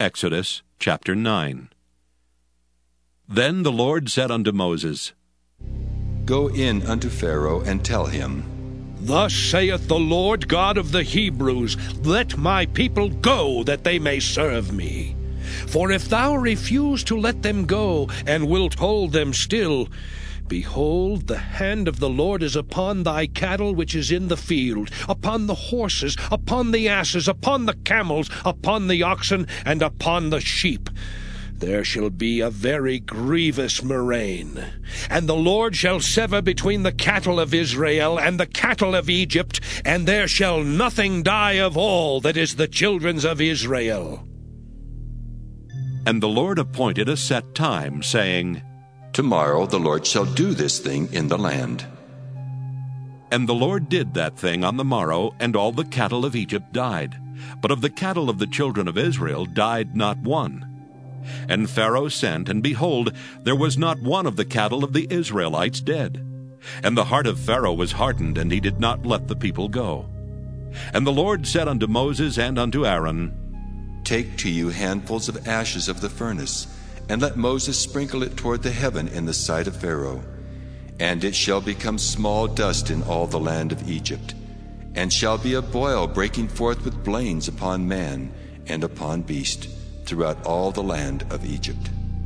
Exodus chapter 9. Then the Lord said unto Moses, Go in unto Pharaoh, and tell him, Thus saith the Lord God of the Hebrews, Let my people go, that they may serve me. For if thou refuse to let them go, and wilt hold them still, behold, the hand of the Lord is upon thy cattle which is in the field, upon the horses, upon the asses, upon the camels, upon the oxen, and upon the sheep. There shall be a very grievous murrain. And the Lord shall sever between the cattle of Israel and the cattle of Egypt, and there shall nothing die of all that is the children's of Israel. And the Lord appointed a set time, saying, Tomorrow the Lord shall do this thing in the land. And the Lord did that thing on the morrow, and all the cattle of Egypt died. But of the cattle of the children of Israel died not one. And Pharaoh sent, and behold, there was not one of the cattle of the Israelites dead. And the heart of Pharaoh was hardened, and he did not let the people go. And the Lord said unto Moses and unto Aaron, Take to you handfuls of ashes of the furnace, and let Moses sprinkle it toward the heaven in the sight of Pharaoh. And it shall become small dust in all the land of Egypt, and shall be a boil breaking forth with blains upon man and upon beast, throughout all the land of Egypt.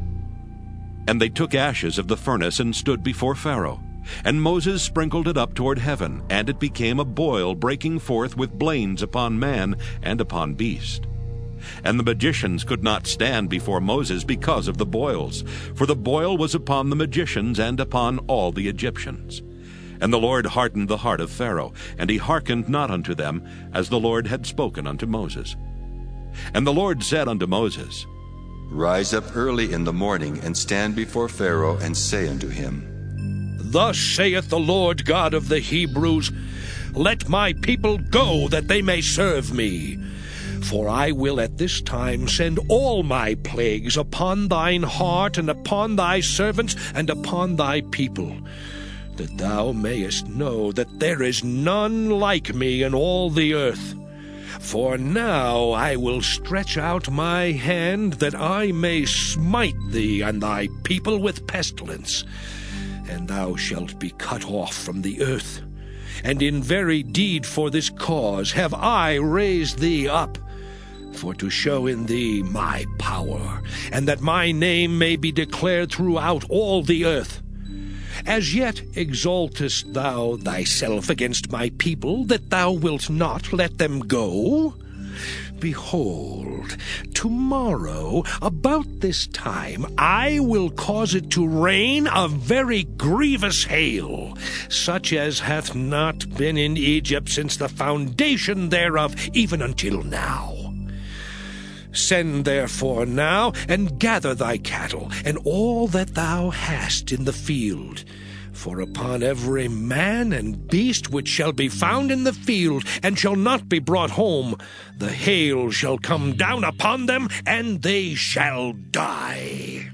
And they took ashes of the furnace and stood before Pharaoh. And Moses sprinkled it up toward heaven, and it became a boil breaking forth with blains upon man and upon beast. And the magicians could not stand before Moses because of the boils, for the boil was upon the magicians and upon all the Egyptians. And the Lord hardened the heart of Pharaoh, and he hearkened not unto them, as the Lord had spoken unto Moses. And the Lord said unto Moses, Rise up early in the morning, and stand before Pharaoh, and say unto him, Thus saith the Lord God of the Hebrews, Let my people go, that they may serve me. For I will at this time send all my plagues upon thine heart, and upon thy servants, and upon thy people, that thou mayest know that there is none like me in all the earth. For now I will stretch out my hand, that I may smite thee and thy people with pestilence, and thou shalt be cut off from the earth. And in very deed for this cause have I raised thee up, for to show in thee my power, and that my name may be declared throughout all the earth. As yet exaltest thou thyself against my people, that thou wilt not let them go? Behold, tomorrow, about this time, I will cause it to rain a very grievous hail, such as hath not been in Egypt since the foundation thereof, even until now. Send therefore now, and gather thy cattle, and all that thou hast in the field. For upon every man and beast which shall be found in the field, and shall not be brought home, the hail shall come down upon them, and they shall die.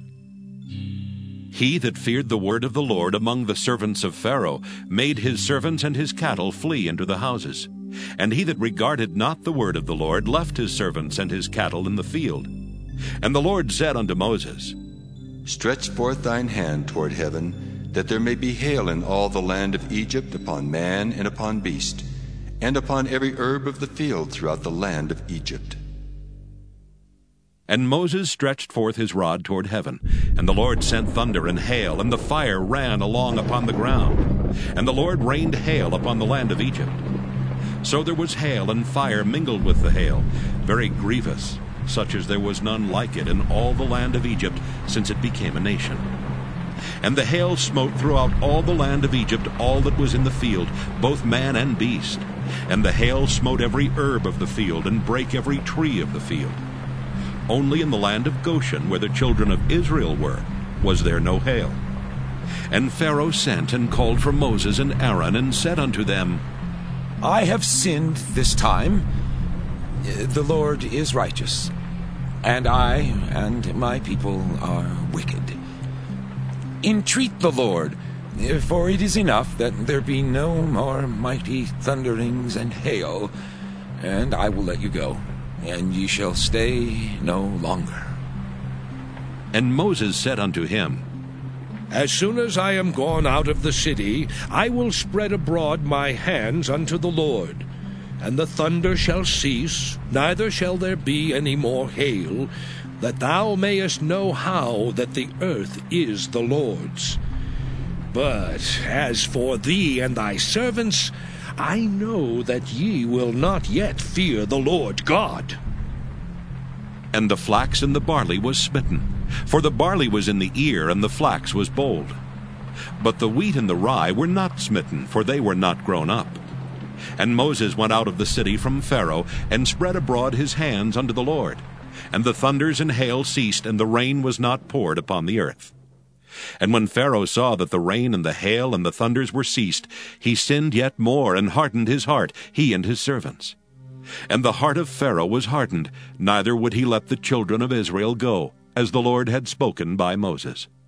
He that feared the word of the Lord among the servants of Pharaoh made his servants and his cattle flee into the houses. And he that regarded not the word of the Lord left his servants and his cattle in the field. And the Lord said unto Moses, Stretch forth thine hand toward heaven, that there may be hail in all the land of Egypt, upon man and upon beast, and upon every herb of the field throughout the land of Egypt. And Moses stretched forth his rod toward heaven, and the Lord sent thunder and hail, and the fire ran along upon the ground. And the Lord rained hail upon the land of Egypt. So there was hail and fire mingled with the hail, very grievous, such as there was none like it in all the land of Egypt, since it became a nation. And the hail smote throughout all the land of Egypt all that was in the field, both man and beast. And the hail smote every herb of the field, and brake every tree of the field. Only in the land of Goshen, where the children of Israel were, was there no hail. And Pharaoh sent and called for Moses and Aaron, and said unto them, I have sinned this time. The Lord is righteous, and I and my people are wicked. Entreat the Lord, for it is enough that there be no more mighty thunderings and hail, and I will let you go. and ye shall stay no longer. And Moses said unto him, As soon as I am gone out of the city, I will spread abroad my hands unto the Lord. And the thunder shall cease, neither shall there be any more hail, that thou mayest know how that the earth is the Lord's. But as for thee and thy servants, I know that ye will not yet fear the Lord God. And the flax and the barley was smitten, for the barley was in the ear, and the flax was bold. But the wheat and the rye were not smitten, for they were not grown up. And Moses went out of the city from Pharaoh, and spread abroad his hands unto the Lord. And the thunders and hail ceased, and the rain was not poured upon the earth. And when Pharaoh saw that the rain and the hail and the thunders were ceased, he sinned yet more, and hardened his heart, he and his servants. And the heart of Pharaoh was hardened, neither would he let the children of Israel go, as the Lord had spoken by Moses.